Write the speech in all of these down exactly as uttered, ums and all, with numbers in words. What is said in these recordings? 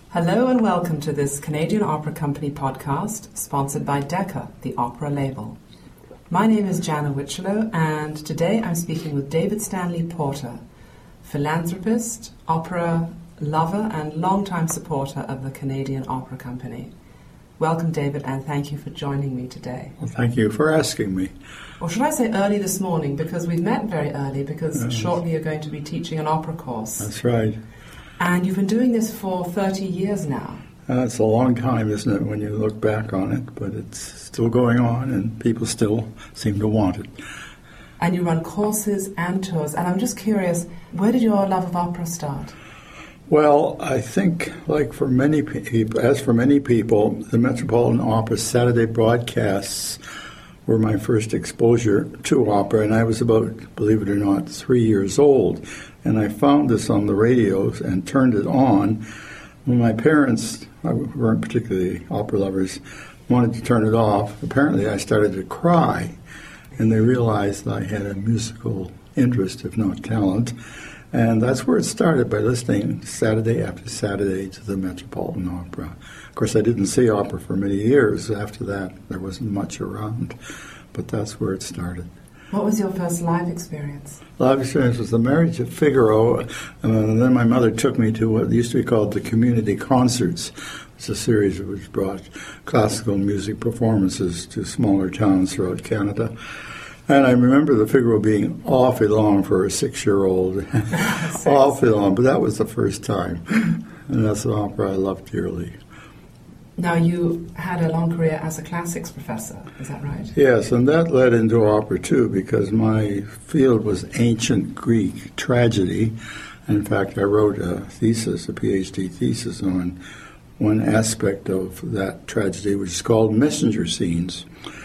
Hello and welcome to this Canadian Opera Company podcast sponsored by Decca, the opera label. My name is Jana Witchlow and today I'm speaking with David Stanley Porter, philanthropist, opera lover and longtime supporter of the Canadian Opera Company. Welcome, David, and thank you for joining me today. Well, thank you for asking me. Or should I say early this morning, because we've met very early, because Yes. shortly you're going to be teaching an opera course. That's right. And you've been doing this for thirty years now. Uh, it's a long time, isn't it, when you look back on it, but it's still going on and people still seem to want it. And you run courses and tours. And I'm just curious, where did your love of opera start? Well, I think, like for many people, as for many people, the Metropolitan Opera Saturday broadcasts were my first exposure to opera, and I was about, believe it or not, three years old. And I found this on the radios and turned it on. When my parents, who weren't particularly opera lovers, wanted to turn it off, apparently I started to cry, and they realized I had a musical interest, if not talent. And that's where it started, by listening Saturday after Saturday to the Metropolitan Opera. Of course, I didn't see opera for many years. After that, there wasn't much around, but that's where it started. What was your first live experience? Live experience was The Marriage of Figaro, and then my mother took me to what used to be called the Community Concerts. It's a series which brought classical music performances to smaller towns throughout Canada. And I remember the Figaro being awfully long for a six-year-old. Awfully long, but that was the first time. And that's an opera I loved dearly. Now, you had a long career as a classics professor, is that right? Yes, and that led into opera, too, because my field was ancient Greek tragedy. In fact, I wrote a thesis, a PhD thesis, on one aspect of that tragedy, which is called messenger scenes,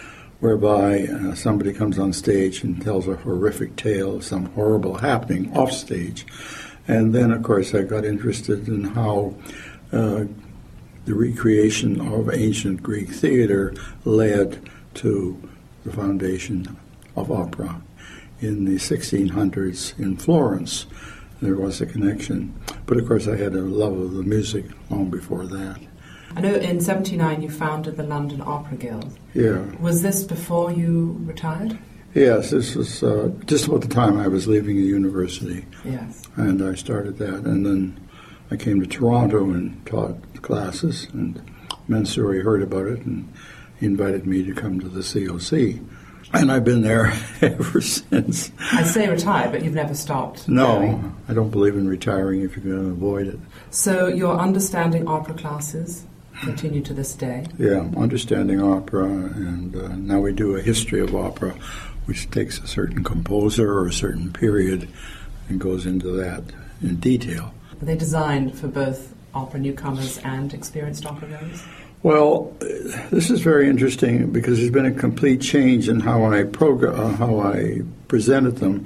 whereby uh, somebody comes on stage and tells a horrific tale of some horrible happening off stage. And then, of course, I got interested in how uh, the recreation of ancient Greek theater led to the foundation of opera. In the sixteen hundreds in Florence, there was a connection. But, of course, I had a love of the music long before that. I know in seventy-nine you founded the London Opera Guild. Yeah. Was this before you retired? Yes, this was uh, just about the time I was leaving the university. Yes. And I started that. And then I came to Toronto and taught classes, and Mansouri heard about it, and he invited me to come to the C O C. And I've been there ever since. I say retired, but you've never stopped. No, going. I don't believe in retiring if you're going to avoid it. So your understanding opera classes continue to this day? Yeah, understanding opera, and uh, now we do a history of opera, which takes a certain composer or a certain period and goes into that in detail. Are they designed for both opera newcomers and experienced opera goers? Well, this is very interesting because there's been a complete change in how I progr- uh, how I presented them.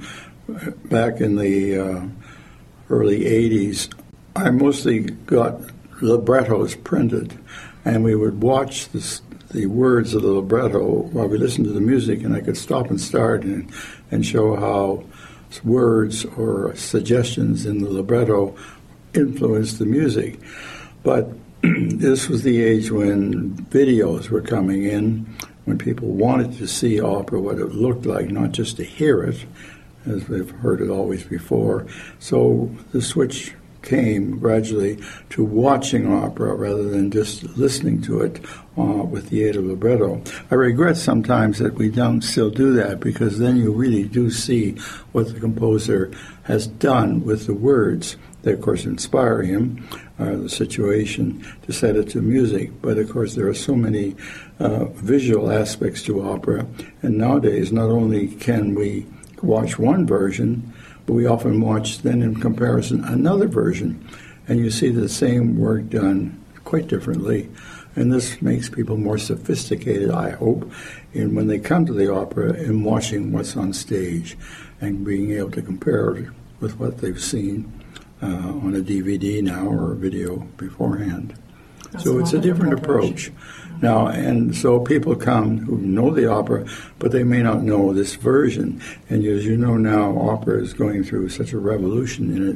Back in the uh, early eighties, I mostly got librettos printed, and we would watch this, the words of the libretto while we listened to the music, and I could stop and start and, and show how words or suggestions in the libretto influenced the music. But this was the age when videos were coming in, when people wanted to see opera, what it looked like, not just to hear it, as we've heard it always before. So the switch came gradually to watching opera rather than just listening to it uh, with the aid of libretto. I regret sometimes that we don't still do that, because then you really do see what the composer has done with the words. They, of course, inspire him, uh, the situation, to set it to music. But, of course, there are so many uh, visual aspects to opera. And nowadays, not only can we watch one version, but we often watch then in comparison another version. And you see the same work done quite differently. And this makes people more sophisticated, I hope, in when they come to the opera in watching what's on stage and being able to compare it with what they've seen Uh, on a D V D now or a video beforehand. That's so it's a different approach. Now, and so people come who know the opera, but they may not know this version. And as you know now, opera is going through such a revolution in its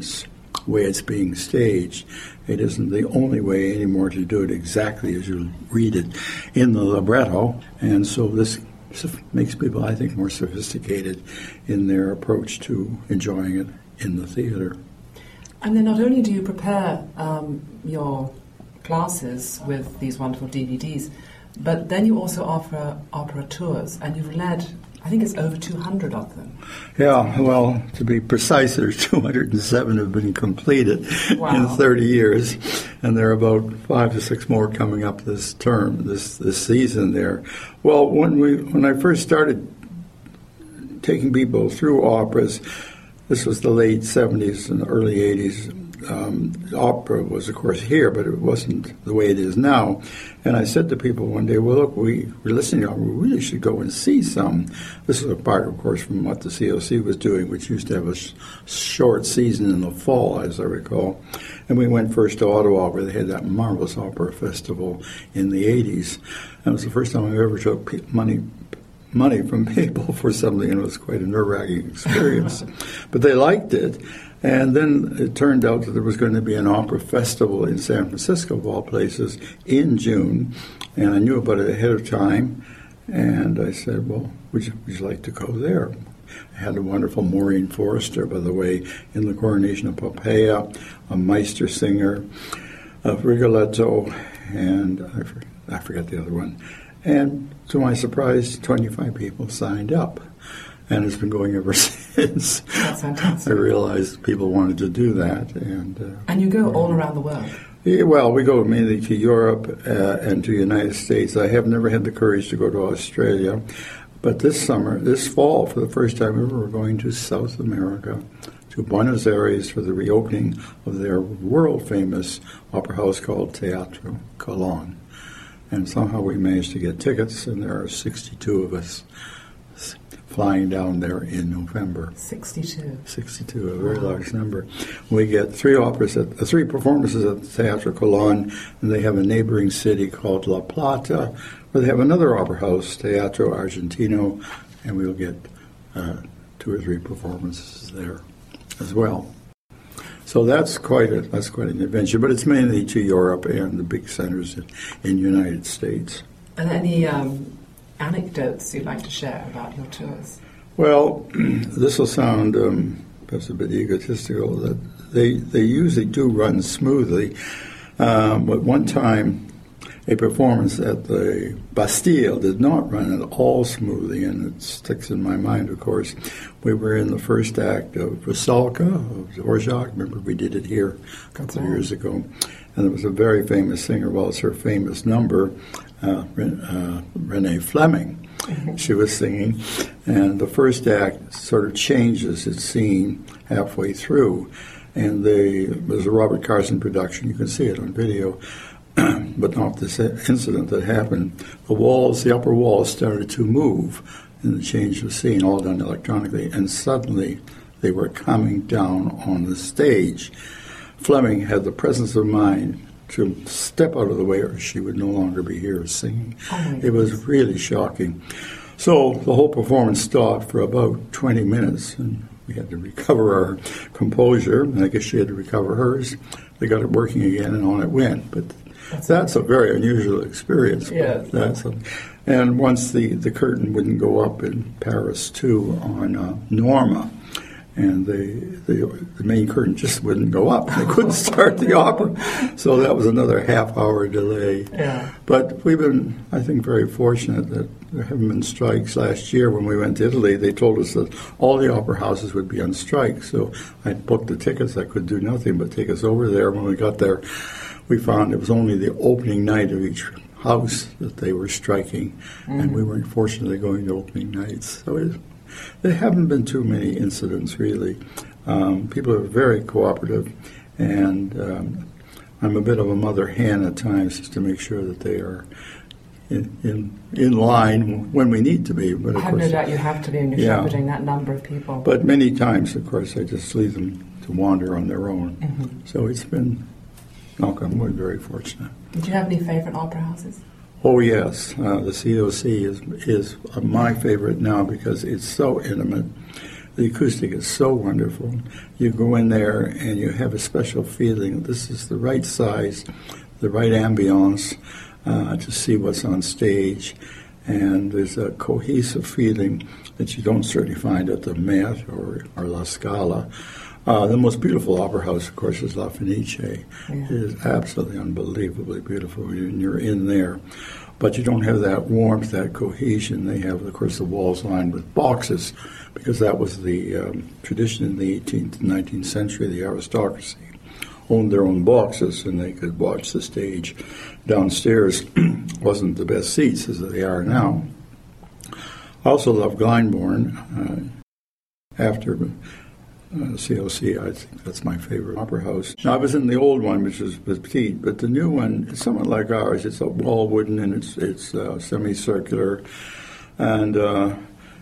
way it's being staged. It isn't the only way anymore to do it exactly as you read it in the libretto, and so this makes people, I think, more sophisticated in their approach to enjoying it in the theater. And then not only do you prepare um, your classes with these wonderful D V Ds, but then you also offer opera tours, and you've led, I think it's over two hundred of them. Yeah, well, to be precise, there's two hundred seven have been completed wow. in thirty years, and there are about five to six more coming up this term, this this season there. Well, when we when I first started taking people through operas, this was the late seventies and the early eighties. Um, opera was, of course, here, but it wasn't the way it is now. And I said to people one day, well, look, we, we're listening to opera. We really should go and see some. This is apart, of course, from what the C O C was doing, which used to have a sh- short season in the fall, as I recall. And we went first to Ottawa, where they had that marvelous opera festival in the eighties. And it was the first time I ever took pe- money money from people for something, and it was quite a nerve-wracking experience. But they liked it. And then it turned out that there was going to be an opera festival in San Francisco, of all places, in June. And I knew about it ahead of time. And I said, well, would you, would you like to go there? I had a wonderful Maureen Forrester, by the way, in the Coronation of Poppaea, a Meister singer, a Rigoletto, and I, for, I forget the other one. And to my surprise, twenty-five people signed up. And it's been going ever since. That's fantastic. I realized people wanted to do that. And uh, and you go all around the world? Yeah, well, we go mainly to Europe uh, and to the United States. I have never had the courage to go to Australia. But this summer, this fall, for the first time ever, we're going to South America, to Buenos Aires for the reopening of their world-famous opera house called Teatro Colón. And somehow we managed to get tickets, and there are sixty-two of us flying down there in November. sixty-two. sixty-two, a very wow. large number. We get three operas, at, uh, three performances at the Teatro Colón, and they have a neighboring city called La Plata, where they have another opera house, Teatro Argentino, and we'll get uh, two or three performances there as well. So that's quite a that's quite an adventure, but it's mainly to Europe and the big centers in, in the United States. And any um, anecdotes you'd like to share about your tours? Well, this will sound um, perhaps a bit egotistical. That they they usually do run smoothly, um, but one time a performance at the Bastille did not run at all smoothly, and it sticks in my mind, of course. We were in the first act of Rusalka, of Dvorak. Remember, we did it here a couple of years ago. And there was a very famous singer, well, it's her famous number, uh, uh, Renee Fleming. Mm-hmm. She was singing, and the first act sort of changes its scene halfway through. And they, it was a Robert Carson production. You can see it on video. But not this incident that happened. The walls, the upper walls started to move in the change of scene, all done electronically, and suddenly they were coming down on the stage. Fleming had the presence of mind to step out of the way or she would no longer be here singing. Oh it was really shocking. So the whole performance stopped for about twenty minutes, and we had to recover our composure, and I guess she had to recover hers. They got it working again, and on it went. But That's, That's a very unusual experience. Yes. That's a, and once the, the curtain wouldn't go up in Paris, too, on uh, Norma, and the, the the main curtain just wouldn't go up. They couldn't start the opera. So that was another half-hour delay. Yeah. But we've been, I think, very fortunate that there haven't been strikes. Last year when we went to Italy, they told us that all the opera houses would be on strike. So I booked the tickets. I could do nothing but take us over there. When we got there, we found it was only the opening night of each house that they were striking, mm-hmm. and we weren't fortunately going to opening nights. So it, there haven't been too many incidents, really. Um, people are very cooperative, and um, I'm a bit of a mother hen at times just to make sure that they are in in, in line when we need to be. But of I have course, no doubt you have to be when you're yeah. shepherding that number of people. But many times, of course, I just leave them to wander on their own. Mm-hmm. So it's been, knock on wood, very fortunate. Do you have any favorite opera houses? Oh, yes. Uh, the C O C is is my favorite now because it's so intimate. The acoustic is so wonderful. You go in there and you have a special feeling. This is the right size, the right ambiance uh, to see what's on stage. And there's a cohesive feeling that you don't certainly find at the Met or, or La Scala. Uh, the most beautiful opera house, of course, is La Fenice. Yeah. It is absolutely unbelievably beautiful when you're in there. But you don't have that warmth, that cohesion. They have, of course, the walls lined with boxes, because that was the um, tradition in the eighteenth and nineteenth century. The aristocracy owned their own boxes, and they could watch the stage downstairs. Wasn't the best seats as they are now. I also love Glyndebourne. Uh, after uh, C O C, I think that's my favorite opera house. Now, I was in the old one, which was petite, but the new one is somewhat like ours. It's all wooden, and it's it's uh, semicircular, and uh,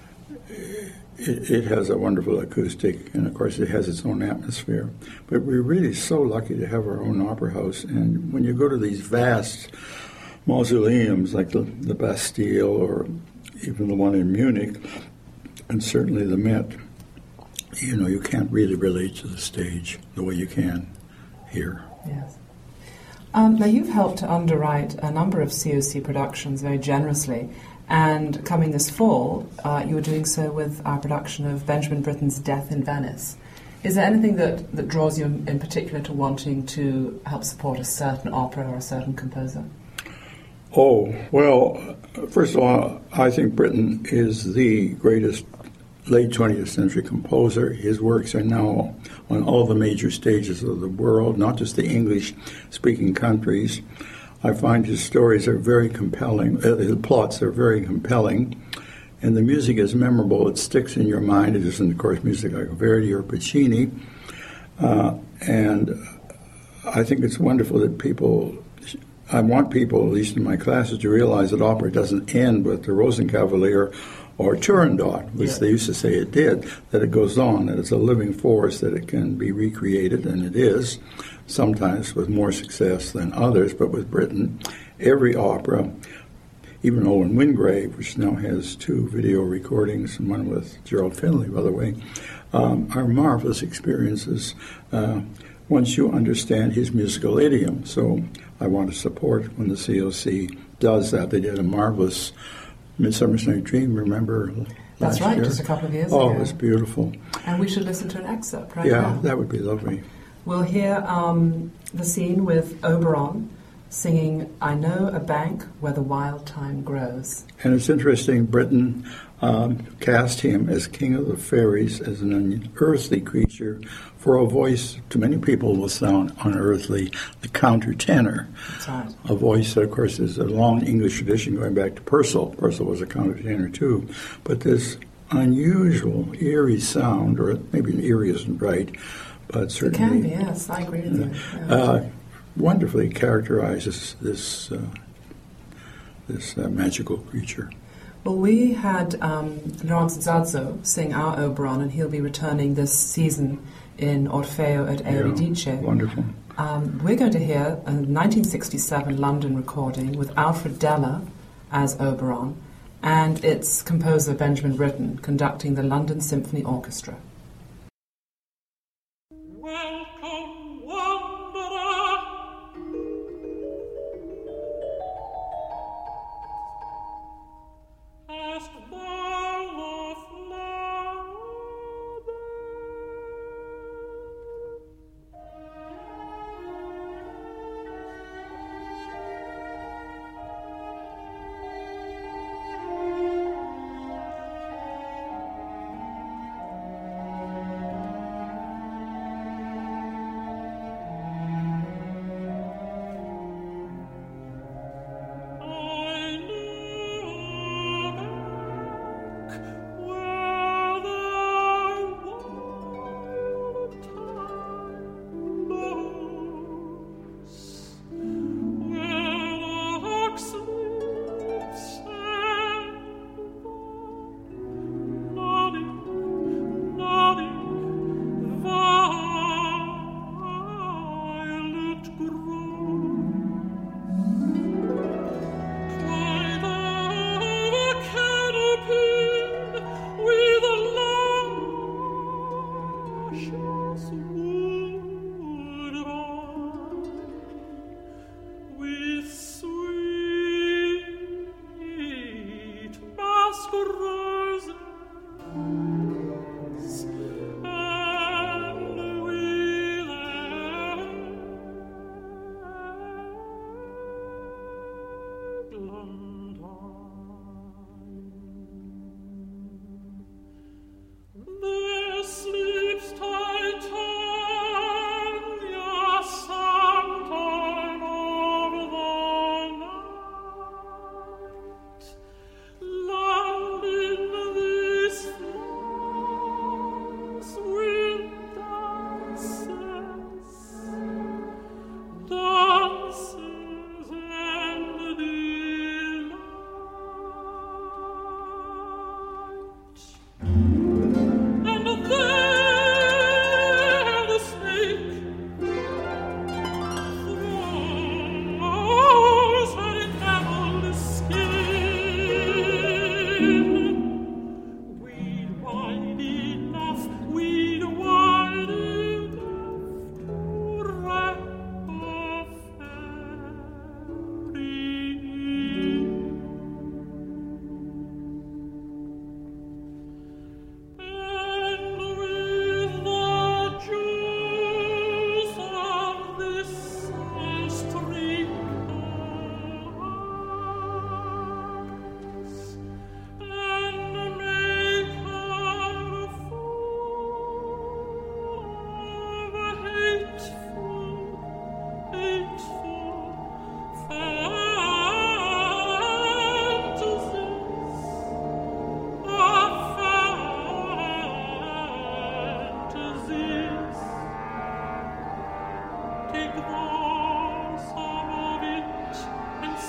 it, it has a wonderful acoustic, and of course, it has its own atmosphere. But we're really so lucky to have our own opera house, and when you go to these vast mausoleums like the, the Bastille or even the one in Munich, and certainly the Met, you know, you can't really relate to the stage the way you can here. Yes. Um, now, you've helped to underwrite a number of C O C productions very generously, and coming this fall, uh, you were doing so with our production of Benjamin Britten's Death in Venice. Is there anything that, that draws you in particular to wanting to help support a certain opera or a certain composer? Oh, well, first of all, I think Britten is the greatest late twentieth century composer. His works are now on all the major stages of the world, not just the English-speaking countries. I find his stories are very compelling. Uh, his plots are very compelling, and the music is memorable. It sticks in your mind. It isn't, of course, music like Verdi or Puccini. Uh, and I think it's wonderful that people... I want people, at least in my classes, to realize that opera doesn't end with the Rosenkavalier or Turandot, which yeah. they used to say it did, that it goes on, that it's a living force, that it can be recreated, and it is, sometimes with more success than others. But with Britten, every opera, even Owen Wingrave, which now has two video recordings, and one with Gerald Finley, by the way, um, are marvelous experiences uh, once you understand his musical idiom. So I want to support when the C O C does that. They did a marvelous Midsummer's Night Dream, remember? That's right, year? just a couple of years oh, ago. Oh, it was beautiful. And we should listen to an excerpt right yeah, now. Yeah, that would be lovely. We'll hear um, the scene with Oberon singing I Know a Bank Where the Wild Thyme Grows. And it's interesting, Britten um, cast him as King of the Fairies, as an unearthly creature, for a voice to many people will sound unearthly, the countertenor. That's right. A voice that, of course, is a long English tradition going back to Purcell. Purcell was a countertenor, too. But this unusual, eerie sound, or maybe eerie isn't right, but certainly... It can be, yes, I agree with you. Yeah. Uh, wonderfully characterizes this, uh, this uh, magical creature. Well, we had um, Laurence Zazzo sing our Oberon, and he'll be returning this season in Orfeo at Euridice. Yeah, wonderful. Um, we're going to hear a nineteen sixty-seven London recording with Alfred Deller as Oberon, and its composer Benjamin Britten conducting the London Symphony Orchestra. Welcome, wanderer. Past bough of flower bed.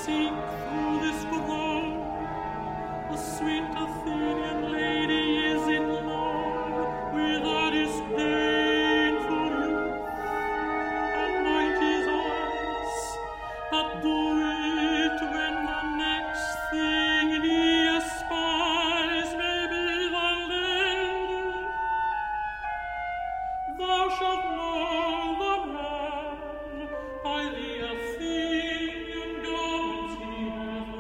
seek through this grove. The sweet Athenian lady is in love with a disdainful youth, and mighty eyes that do it when the next thing he espies may be the lady. Thou shalt know the man by the Athenian garments he hath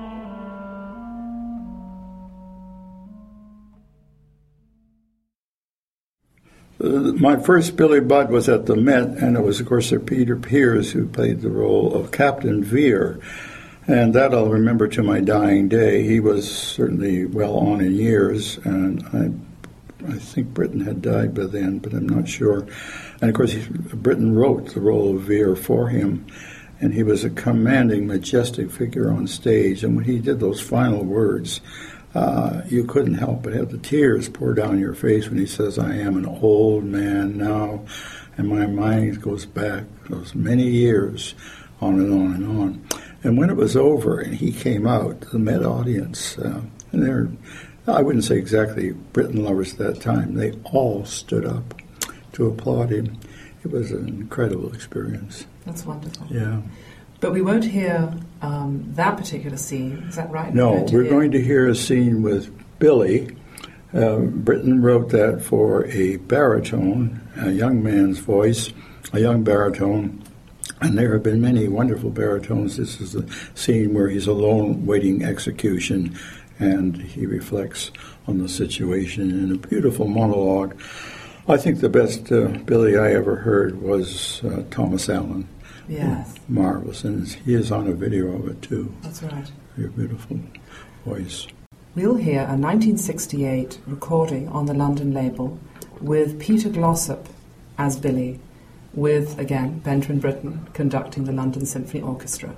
on. Uh, My first Billy Budd was at the Met, and it was, of course, Sir Peter Pears who played the role of Captain Vere. And that I'll remember to my dying day. He was certainly well on in years, and I, I think Britain had died by then, but I'm not sure. And, of course, he, Britain wrote the role of Vere for him, and he was a commanding, majestic figure on stage. And when he did those final words, Uh, you couldn't help but have the tears pour down your face when he says, "I am an old man now," and my mind goes back those many years, on and on and on. And when it was over and he came out, the Met audience, uh, and they're, I wouldn't say exactly Britain lovers at that time, they all stood up to applaud him. It was an incredible experience. That's wonderful. Yeah. But we won't hear um, that particular scene. Is that right? No, we're, going to, we're hear... going to hear a scene with Billy. Uh, Britain wrote that for a baritone, a young man's voice, a young baritone. And there have been many wonderful baritones. This is the scene where he's alone waiting execution, and he reflects on the situation in a beautiful monologue. I think the best uh, Billy I ever heard was uh, Thomas Allen. Yes. Marvelous. And he is on a video of it, too. That's right. Your beautiful voice. We'll hear a nineteen sixty-eight recording on the London label with Peter Glossop as Billy, with, again, Benjamin Britten conducting the London Symphony Orchestra.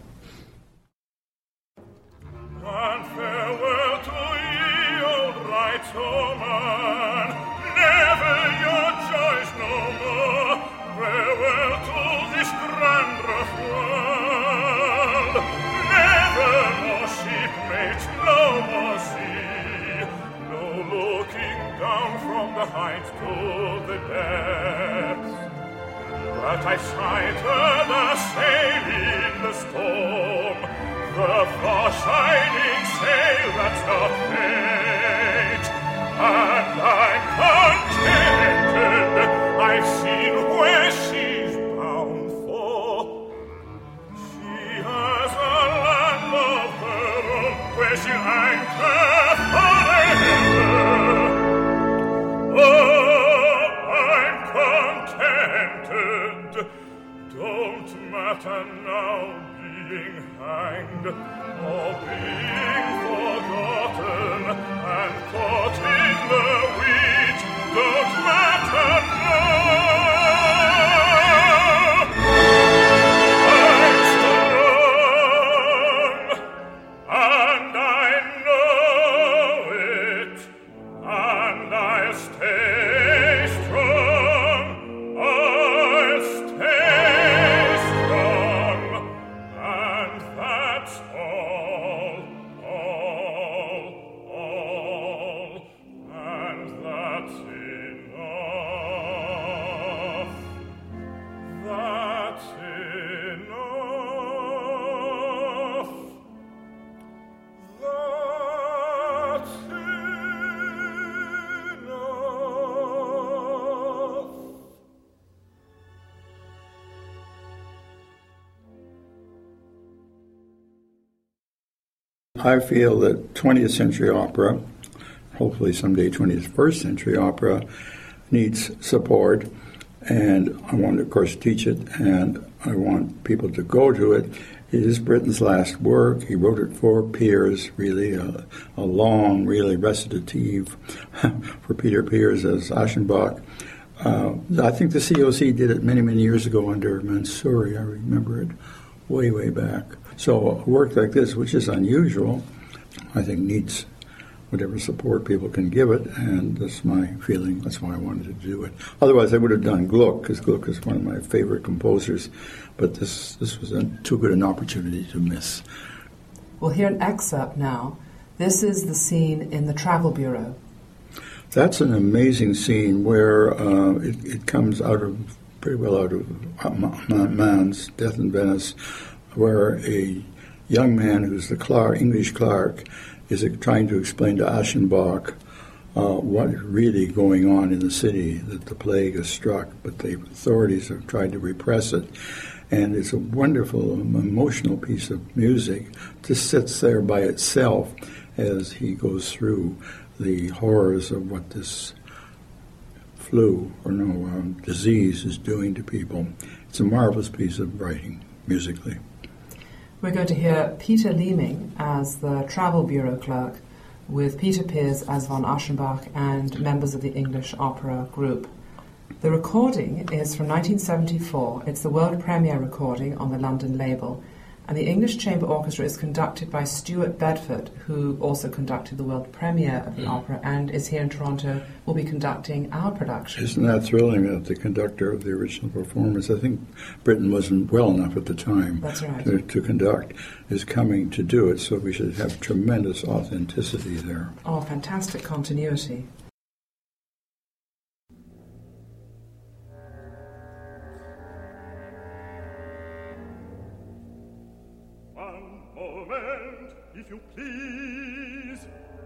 And farewell to ye, old Wrightswoman, never your joys no more. Farewell to this grand rough world, never more shipmates, no more sea, no looking down from the heights to the depths. But I sighted the sail in the storm, the far shining sail that's not fate, and I'm contented. I've seen where she's bound for. She has a land of her own where she'll anchor forever. Oh, I'm contented. Don't matter now being hanged or being forgotten and caught in the wheat. Don't matter now. I'm strong, and I know it, and I'll stay strong. I'll stay strong, and that's all, all, all, and that's enough. That's enough. That's enough. I feel that twentieth century opera, hopefully someday twenty-first century opera, needs support. And I want to, of course, teach it, and I want people to go to it. It is Britten's last work. He wrote it for Pears, really, a, a long, really recitative for Peter Pears as Aschenbach. Uh, I think the C O C did it many, many years ago under Mansouri. I remember it way, way back. So a work like this, which is unusual, I think needs whatever support people can give it, and that's my feeling. That's why I wanted to do it. Otherwise, I would have done Gluck, because Gluck is one of my favorite composers, but this this was a, too good an opportunity to miss. We'll hear an excerpt now. This is the scene in the Travel Bureau. That's an amazing scene where uh, it, it comes out of, pretty well out of Mann's Death in Venice, where a young man who's the clerk, English clerk is trying to explain to Aschenbach uh, what is really going on in the city, that the plague has struck, but the authorities have tried to repress it. And it's a wonderful, emotional piece of music. Just sits there by itself as he goes through the horrors of what this flu or no um, disease is doing to people. It's a marvelous piece of writing, musically. We're going to hear Peter Leeming as the Travel Bureau clerk, with Peter Pears as von Aschenbach and members of the English Opera Group. The recording is from nineteen seventy-four. It's the world premiere recording on the London label, and the English Chamber Orchestra is conducted by Stuart Bedford, who also conducted the world premiere of the mm. opera and is here in Toronto, will be conducting our production. Isn't that thrilling that the conductor of the original performance, I think Britain wasn't well enough at the time That's right. to, to conduct, is coming to do it, so we should have tremendous authenticity there. Oh, fantastic continuity. If you please.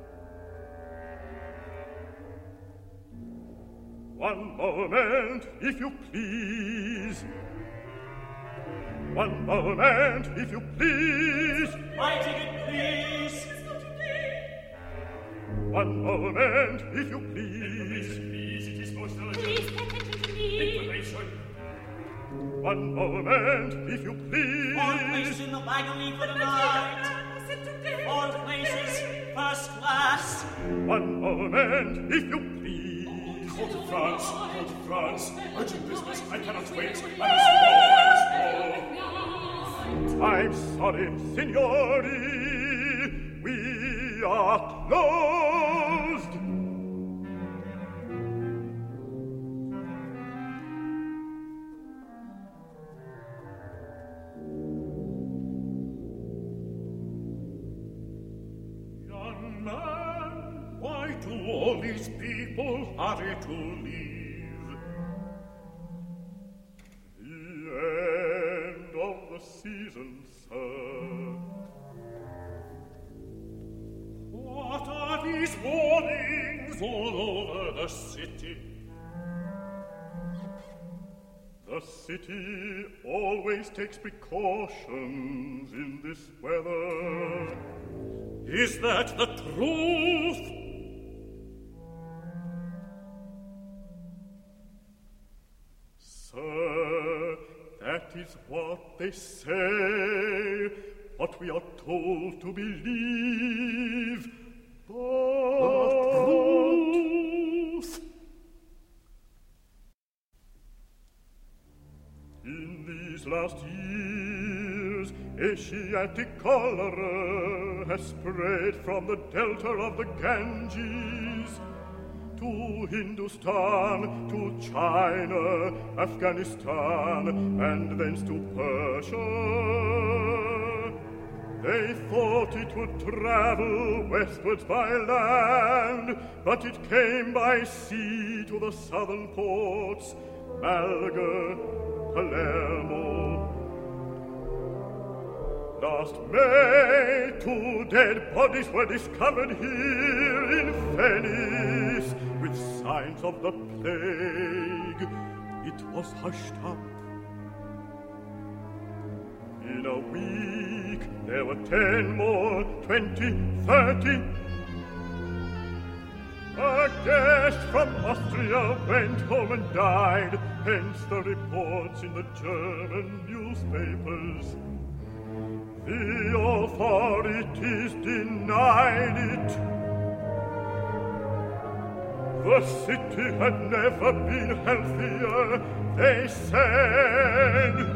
One moment, if you please. One moment, if you please. My ticket, please. One moment, if you please. Please, it is most urgent. Please pay attention to me. Information. One moment, if you please. All places in the wagon for the night. All places, first class. One moment, if you please. Go to France, go to France. Urgent business, I cannot wait. I must go, I must go. I'm sorry, signori. We are closed. All these people hurry to leave. The end of the season, sir. What are these warnings all over the city? The city always takes precautions in this weather. Is that the truth? Sir, that is what they say, what we are told to believe. But truth. In these last years, Asiatic cholera has spread from the delta of the Ganges to Hindustan, to China, Afghanistan, and thence to Persia. They thought it would travel westwards by land, but it came by sea to the southern ports, Malaga, Palermo. Last May, two dead bodies were discovered here in Venice, with signs of the plague. It was hushed up. In a week, there were ten more, twenty, thirty. A guest from Austria went home and died, hence the reports in the German newspapers. The authorities denied it. The city had never been healthier, they said.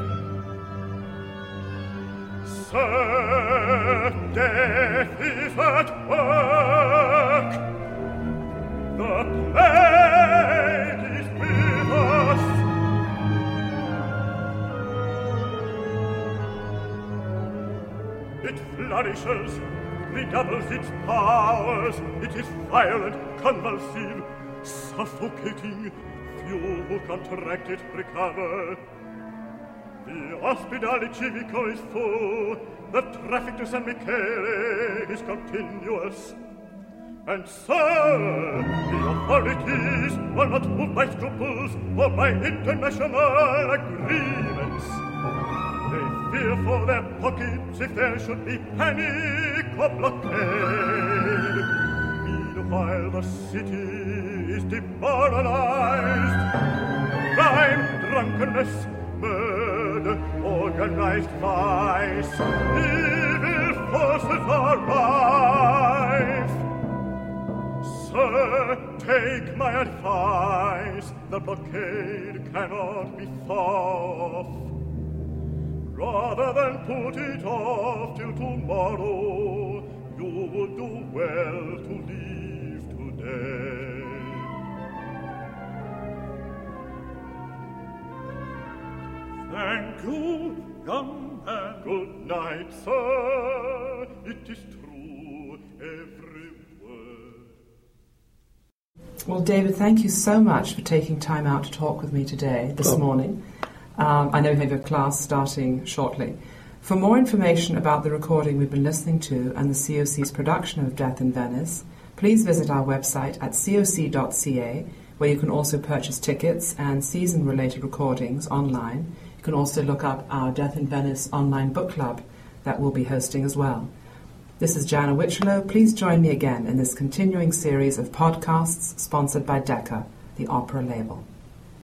Sir, death is at work. The plague is with us. It flourishes, redoubles its powers. It is violent, convulsive, suffocating. Few who contract it recover. The ospedale civico is full. The traffic to San Michele is continuous. And so, the authorities are not moved by scruples or by international agreements. They fear for their pockets if there should be panic or blockade. Meanwhile, the city is demoralized. Crime, drunkenness, murder, organized vice, evil forces are rife. Sir, take my advice, the blockade cannot be fought. Rather than put it off till tomorrow, you would do well to leave today. Thank you, young man. Good night, sir. It is true, every word. Well, David, thank you so much for taking time out to talk with me today, this Oh. morning. Um, I know you have a class starting shortly. For more information about the recording we've been listening to and the C O C's production of Death in Venice, please visit our website at c o c dot c a, where you can also purchase tickets and season-related recordings online. You can also look up our Death in Venice online book club that we'll be hosting as well. This is Jana Witchlow. Please join me again in this continuing series of podcasts sponsored by Decca, the opera label.